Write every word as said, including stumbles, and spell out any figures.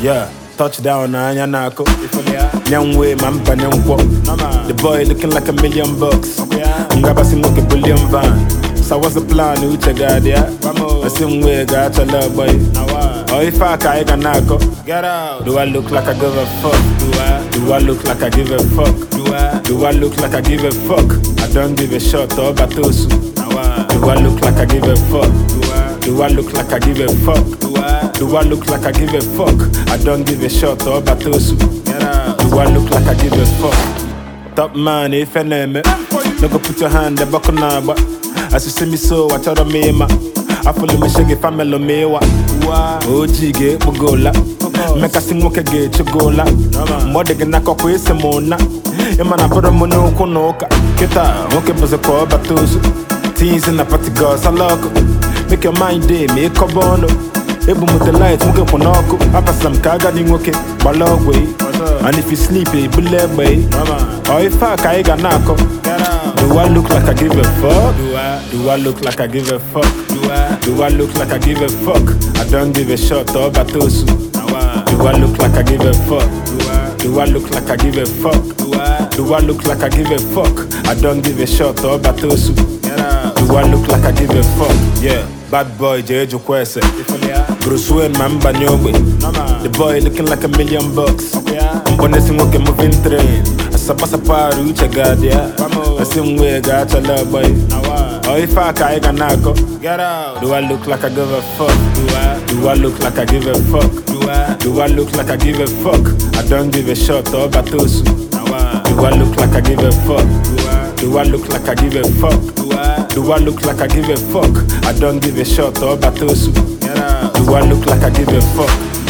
Yeah, touchdown na anya nako. Young way, man, Panyanko. The boy looking like a million bucks. Ngaba si moke billion van. So what's the plan? Who check out there? The same way, got your love boy. Oh, if I can't nako. Get out. Do I look like I give a fuck? Do I? Do I look like I give a fuck? Do I? Do I look like I give a fuck? I don't give a shot or batosu. Do I look like I give a fuck? Do I? Do I look like I give a fuck? Do I? Do I look like I give a fuck? I don't give a shot or batosu. Do I look like I give a fuck? Top man, if I name it, no go put your hand the buckle now, but as you see me so, I tell me ma. I follow me shaggy family me wa. O G get bugola, make a sing moke get chugola. More de gana ko kwese mona. Emana poro mono konoka. Kita moke bozo ko batosu. Teens in the party girls I loco. Make your mind day, make a bono. Ebu with the lights, moke ponoko. Apa some kaga ni moke balogwe. And if you sleepy, bullet way. Or if I can't nako. Do I look like I give a fuck? Do I? Do I look like I give a fuck? Do I? Do I look like I give a fuck? I don't give a shot or batosu. Do I look like I give a fuck? Do I? Do I look like I give a fuck? Do I? Do I look like I give a fuck? I don't give a shot or batosu. Do I look like I give a fuck? Yeah, bad boy Jeju Kwese. Bruce Wayne Mamba Nyogwe. The boy looking like a million bucks. I'm gonna sing okay moving train. Sapa sapa rucha gadia. The same way got your love boy. Oh if I can't nako. Get out. Do I look like I give a fuck? Do I? Do I look like I give a fuck? Do I? Do I look like I give a fuck? I don't give a shot or batosu. Do I look like I give a fuck? Do I? Do I look like I give a fuck? Do I? Do I look like I give a fuck? I don't give a shot or batosu. Do I look like I give a fuck?